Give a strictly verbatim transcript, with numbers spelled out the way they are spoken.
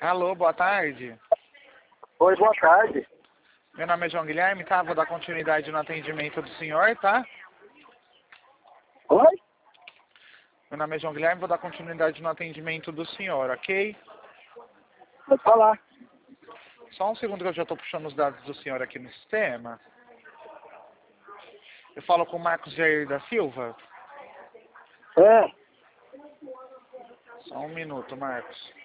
Alô, boa tarde. Oi, boa tarde. Meu nome é João Guilherme, tá? Vou dar continuidade no atendimento do senhor, tá? Oi? Meu nome é João Guilherme, vou dar continuidade no atendimento do senhor, ok? Pode falar. Só um segundo que eu já estou puxando os dados do senhor aqui no sistema. Eu falo com o Marcos Jair da Silva. É, Só um minuto, Marcos.